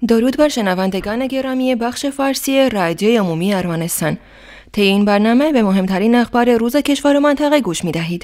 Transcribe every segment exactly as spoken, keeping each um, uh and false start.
درود بر شنوندگان گرامی بخش فارسی رادیوی عمومی ارمنستان. طی این برنامه به مهمترین اخبار روز کشور و منطقه گوش می دهید.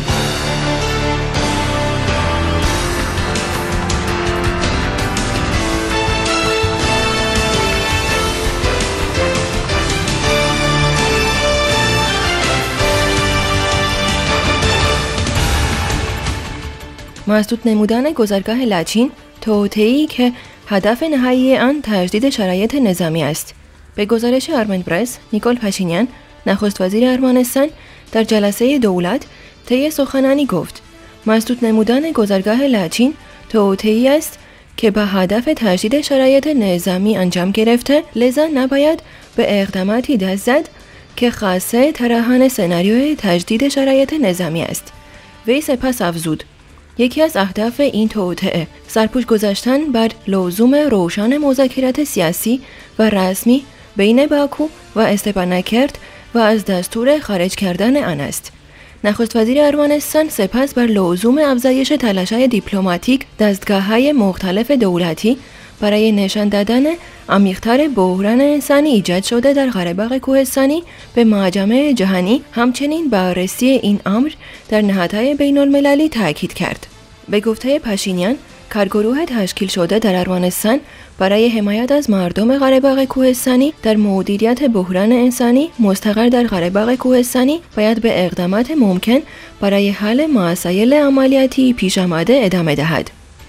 مسدود نمودن گذرگاه لچین، توطئه‌ای که هدف نهایی آن تجدید شرایط نظامی است. به گزارش آرمن پرس، نیکول پاشینیان، نخست وزیر ارمنستان، در جلسه دولت طی سخنرانی گفت: مسدود نمودن گذرگاه لچین توطئه‌ای است که به هدف تجدید شرایط نظامی انجام گرفته، لذا نباید به اقداماتی دست زد که خاصه طراحان سناریوی تجدید شرایط نظامی است. وی سپس افزود: یکی از اهداف این توطئه سرپوش گذاشتن بر لزوم روشن مذاکرات سیاسی و رسمی بین باکو و استپاناکرت و از دستور خارج کردن آن است. نخست وزیر ارمنستان سپس بر لزوم افزایش تلاش‌های دیپلماتیک دستگاه‌های مختلف دولتی برای نشان دادن عمیق‌تر بحران انسانی ایجاد شده در قره‌باغ کوهستانی به مجامع جهانی، همچنین بررسی این امر در نهادهای بین‌المللی تاکید کرد. به گفته پاشینیان، کارگروه تشکیل شده در ارمنستان برای حمایت از مردم قره‌باغ کوهستانی در مدیریت بحران انسانی مستقر در قره‌باغ کوهستانی باید به اقدامات ممکن برای حل مسائل عملیاتی پیش آمده ادامه دهد.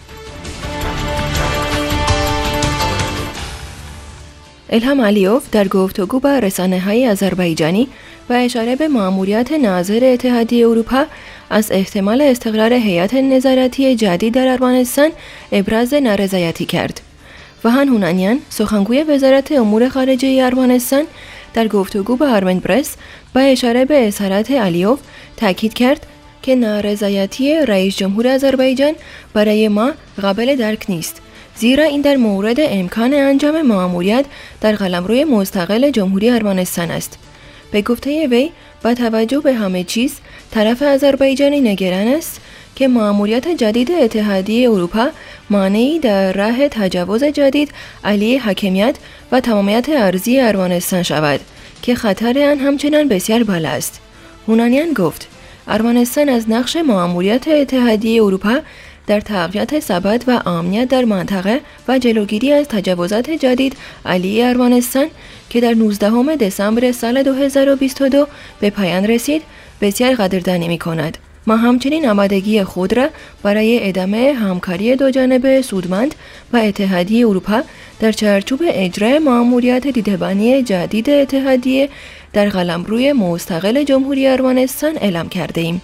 الهام علیوف در گفتگو با رسانه‌های آذربایجانی و اشاره به مأموریت ناظر اتحادیه اروپا از احتمال استقرار هیئت نظارتی جدید در ارمنستان ابراز نارضایتی کرد. وهان هونانیان، سخنگوی وزارت امور خارجه ارمنستان، در گفتگو با آرمن پرس با اشاره به اظهارات علیوف تاکید کرد که نارضایتی رئیس جمهور آذربایجان برای ما قابل درک نیست، زیرا این در مورد امکان انجام مأموریت در قلمروی مستقل جمهوری ارمنستان است. به گفته وی، با توجه به همه چیز، طرف آذربایجانی نگران است که مأموریت جدید اتحادیه اروپا مانعی در راه تجاوز جدید علیه حاکمیت و تمامیت ارضی ارمنستان شود که خطر آن همچنان بسیار بالا است. هونانیان گفت: ارمنستان از نقش مأموریت اتحادیه اروپا در تقویت ثبات و امنیت در منطقه و جلوگیری از تجاوزات جدید علیه ارمنستان که در نوزدهم دسامبر سال دو هزار و بیست و دو به پایان رسید بسیار قدردانی می‌کند. ما همچنین آمادگی خود را برای ادامه همکاری دوجانبه سودمند و اتحادیه اروپا در چارچوب اجرای مأموریت دیدبانی جدید اتحادیه در قلمروی مستقل جمهوری ارمنستان اعلام کرده ایم.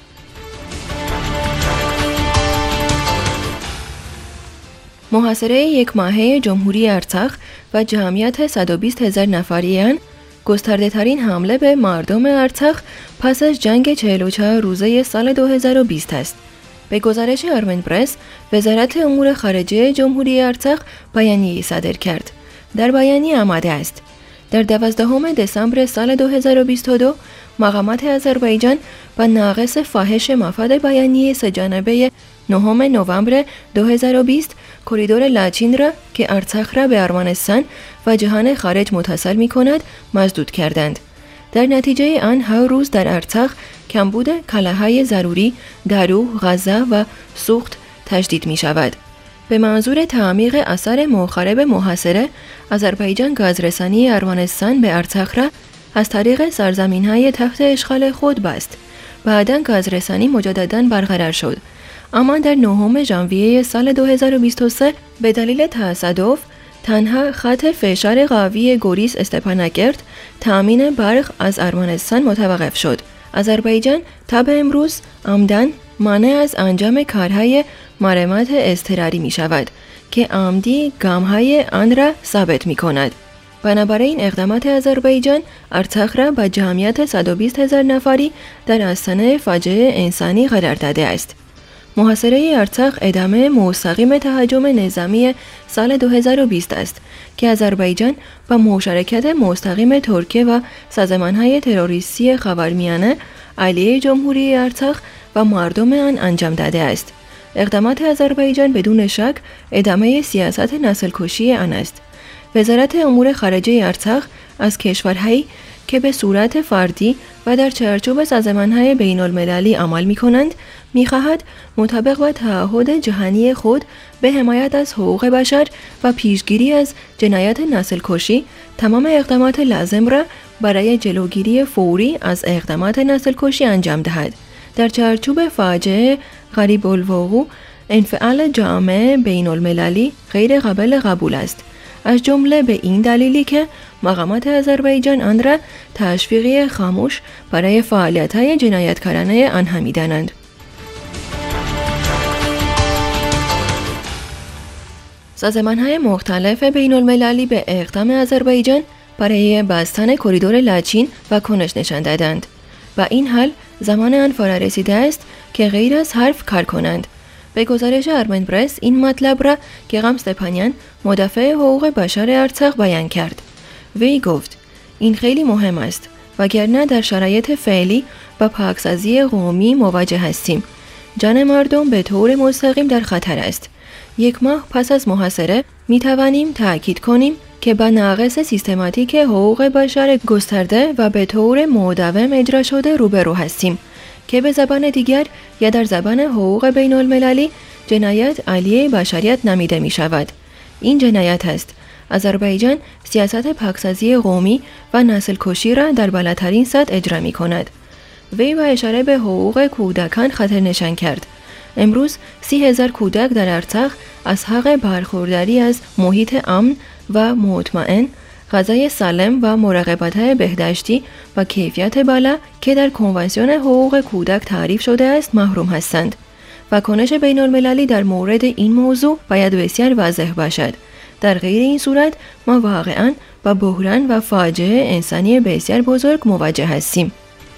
محاصره یک ماهه جمهوری ارتاخ و جمعیت صد و بیست هزار نفری آن گسترده ترین حمله به مردم ارتاخ پس از جنگ چهل و چهار روزه سال دو هزار و بیست است. به گزارش آرمن پرس، وزارت امور خارجه جمهوری ارتاخ بیانیه‌ای صادر کرد. در بیانیه آمده است: در دوازدهم دسامبر سال دو هزار و بیست و دو مقامات آذربایجان با ناقص فاحش مفاد بیانیه سه‌جانبه نهم نوامبر دو هزار و بیست کریدور لاچین را که ارتاخ را به ارمنستان و جهان خارج متصل می کند مسدود کردند. در نتیجه آن هر روز در ارتاخ کمبود کالاهای ضروری، دارو، غذا و سوخت تجدید می شود. به منظور تعمیق اثر مخرب محاصره، آذربایجان گازرسانی ارمنستان به ارتاخ را از طریق سرزمین‌های تحت اشغال خود بست. بعداً گازرسانی مجدداً برقرار شد، اما در نهم ژانویه سال دو هزار و بیست و سه به دلیل تصادف تنها خط فشار قوی گوریس استپاناکرت تامین برق از ارمنستان متوقف شد. آذربایجان تا به امروز عمداً مانع از انجام کارهای مرمت اضطراری می شود که عمدی گام‌های آن را ثابت می کند. بنابراین اقدامات آذربایجان ارتاخ را با جمعیت صد و بیست هزار نفری در آستانه فاجعه انسانی قرار داده است. محاصره ارتاخ ادامه مستقیم تهاجم نظامی سال دو هزار و بیست است که آذربایجان با مشارکت مستقیم ترکیه و سازمان‌های تروریستی خاورمیانه علیه جمهوری ارتاخ و مردم آن انجام داده است. اقدامات آذربایجان بدون شک ادامه سیاست نسل‌کشی آن است. وزارت امور خارجه ارڅخ از کشورهایی که به صورت فردی و در چارچوب سازمان‌های بین‌المللی عمل می‌کنند، می‌خواهد مطابق با تعهد جهانی خود به حمایت از حقوق بشر و پیشگیری از جنایات نسل‌کشی تمام اقدامات لازم را برای جلوگیری فوری از اقدامات نسل‌کشی انجام دهد. در چارچوب فاجعه قریب الوقوع، انفعال جامعه بین‌المللی غیر قابل قبول است، از جمله به این دلیلی که مقامات آذربایجان آن را تشویقی خاموش برای فعالیت‌های جنایتکارانه آنها می‌دانند. سازمان‌های مختلف بین‌المللی به اقدام آذربایجان برای بستن کریدور لاچین واکنش نشان دادند و این حال زمان آن فرا رسیده است که غیر از حرف کار کنند. به گزارش آرمن پرس این مطلب را گیغام استپانیان مدافع حقوق بشر ارڅخ بیان کرد. وی گفت این خیلی مهم است وگرنه در شرایط فعلی با پاکسازی قومی مواجه هستیم. جان مردم به طور مستقیم در خطر است. یک ماه پس از محاصره می توانیم تأکید کنیم که با نقض سیستماتیک حقوق بشر گسترده و به طور مداوم اجرا شده روبرو هستیم که به زبان دیگر یا در زبان حقوق بین المللی جنایت علیه بشریت نامیده می شود. این جنایت است. آذربایجان سیاست پاکسازی قومی و نسل کشی را در بالاترین سطح اجرا می کند. وی با اشاره به حقوق کودکان خطر نشان کرد. امروز سی هزار کودک در ارڅخ از حق برخورداری از محیط امن و مطمئن، غذای سالم و مراقبت‌های بهداشتی و کیفیت بالا که در کنوانسیون حقوق کودک تعریف شده است محروم هستند. واکنش بین المللی در مورد این موضوع باید بسیار واضح باشد. در غیر این صورت ما واقعاً با بحران و فاجعه انسانی بسیار بزرگ مواجه هستیم.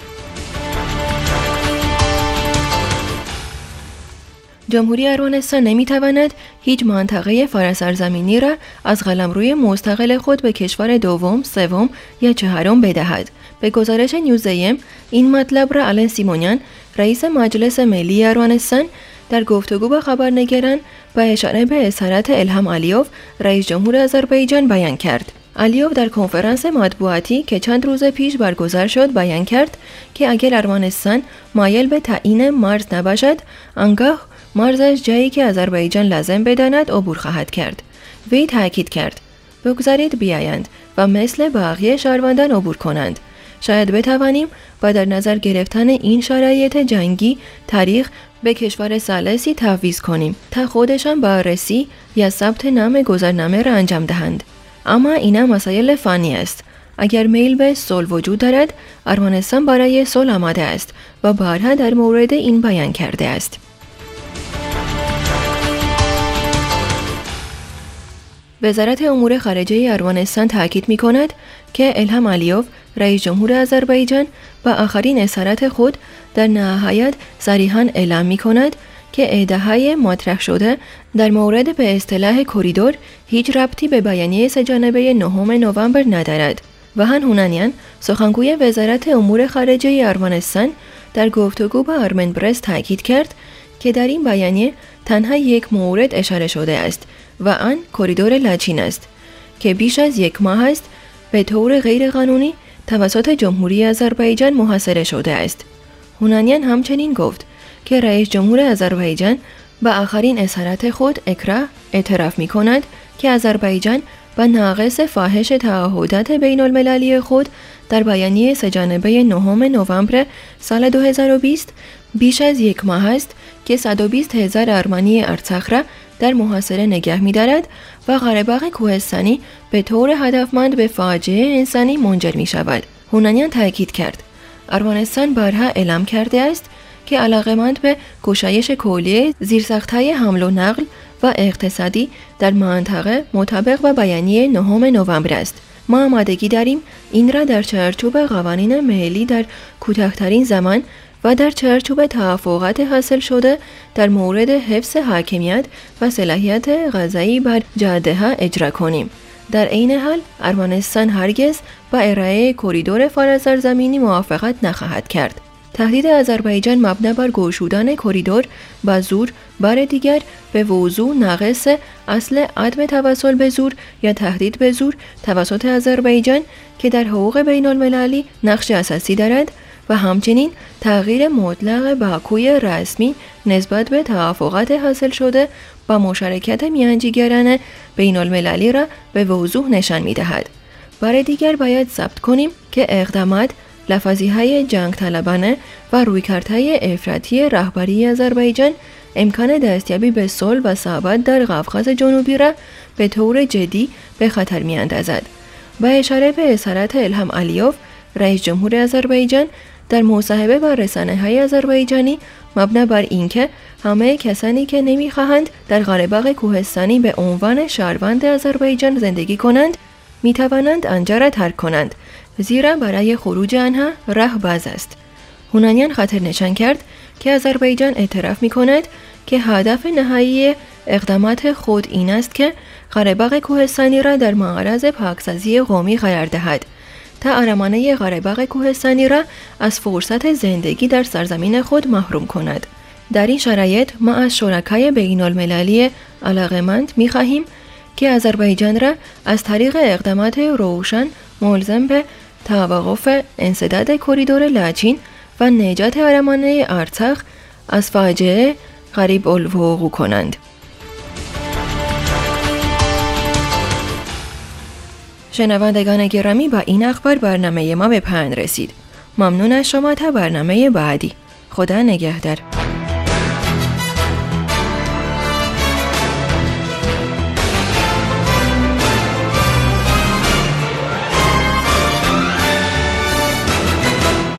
جمهوری ارمنستان نمیتواند هیچ منطقه فراسرزمینی را از قلمروی مستقل خود به کشور دوم، سوم یا چهارم بدهد. به گزارش نیوزیم این مطلب را آلن سیمونیان، رئیس مجلس ملی ارمنستان، در گفتگو با خبرنگاران با اشاره به اسارت الهام علیوف، رئیس جمهور آذربایجان بیان کرد. علیوف در کنفرانس مطبوعاتی که چند روز پیش برگزار شد بیان کرد که اگر ارمنستان مایل به تعیین مرز نباشد، آنگاه مرزش جایی که آذربایجان لازم بداند عبور خواهد کرد. وی تاکید کرد بگذارید بیایند و مثل بقیه شهروندان عبور کنند. شاید بتوانیم با در نظر گرفتن این شرایط جنگی تاریخ به کشور ثالثی تفویض کنیم تا خودشان بررسی یا ثبت نام گذرنامه را انجام دهند. اما اینا مسائل فانی است. اگر میل به صلح وجود دارد، ارمنستان برای صلح آماده است و بارها در مورد این بیان کرده است. وزارت امور خارجه ارمنستان تاکید می کند که الهام علیوف، رئیس جمهور آذربایجان، با آخرین اسارت خود در نهایت صریحاً اعلام می کند که ایده‌های مطرح شده در مورد به اصطلاح کریدور هیچ ربطی به بیانیه سه‌جانبه نهم نوامبر ندارد. وهان هونانیان، سخنگوی وزارت امور خارجه ارمنستان، در گفتگو با آرمن پرس تاکید کرد که در این بیانیه تنها یک مورد اشاره شده است و آن کریدور لاچین است که بیش از یک ماه است به طور غیرقانونی توسط جمهوری آذربایجان محاصره شده است. هونانیان همچنین گفت که رئیس جمهور آذربایجان با آخرین اسارت خود اکراه اعتراف می کند که آذربایجان با ناقض فاحش تعهدات بین المللی خود در بیانیه سه‌جانبه نهم نوامبر سال دو هزار و بیست بیش از یک ماه است که صد و بیست هزار ارمنی ارڅخ را در محاصره نگه می دارد و قره‌باغ کوهستانی به طور هدفمند به فاجعه انسانی منجر می شود. هونانیان تاکید کرد ارمنستان بارها اعلام کرده است که علاقه‌مند به گشایش کلیه زیرساخت‌های حمل و نقل و اقتصادی در منطقه مطابق با بیانیه نهم نوامبر است. ما آمادگی داریم این را در چارچوب قوانین ملی در کوتاه‌ترین زمان و در چارچوب توافقات حاصل شده در مورد حفظ حاکمیت و صلاحیت قضایی بر جاده‌ها اجرا کنیم. در عین حال ارمنستان هرگز با ارائه کریدور فراسرزمینی موافقت نخواهد کرد. تهدید آذربایجان مبنا بر گشودن کریدور با زور، بار دیگر به وضوح ناقص اصل عدم توسل به زور یا تهدید به زور توسط آذربایجان که در حقوق بین المللی نقش اساسی دارد و همچنین تغییر مطلق باکوی رسمی نسبت به توافقات حاصل شده با مشارکت میانجیگران بین المللی را به وضوح نشان می دهد. بار دیگر باید ثبت کنیم که اقدامات، لفظی‌های جنگ طلبانه و رویکردهای افراطی رهبری آذربایجان امکان دستیابی به صلح و ثبات در قفقاز جنوبی را به طور جدی به خطر می‌اندازد. با اشاره به اظهارات الهام علیوف، رئیس جمهور آذربایجان در مصاحبه با رسانه‌های آذربایجانی مبنا بر اینکه همه کسانی که نمی‌خواهند در قره‌باغ کوهستانی به عنوان شهروند آذربایجان زندگی کنند، می‌توانند آنجا را ترک کنند، زیرا برای خروج آنها راه باز است. هونانیان خاطر نشان کرد که آذربایجان اعتراف می‌کند که هدف نهایی اقدامات خود این است که قره‌باغ کوهستانی را در معرض پاکسازی قومی قرار دهد تا آرامانه قره‌باغ کوهستانی را از فرصت زندگی در سرزمین خود محروم کند. در این شرایط ما از شرکای بین المللی علاقمند می‌خواهیم که آذربایجان را از طریق اقدامات روشن ملزم به توقف انسداد کریدور لاچین و نجات آرامانه آرتاخ از فاجعه قریب الوقوع کنند. شنوندگان گرامی، با این اخبار برنامه ما به پایان رسید. ممنون از شما. تا برنامه بعدی. خدا نگهدار.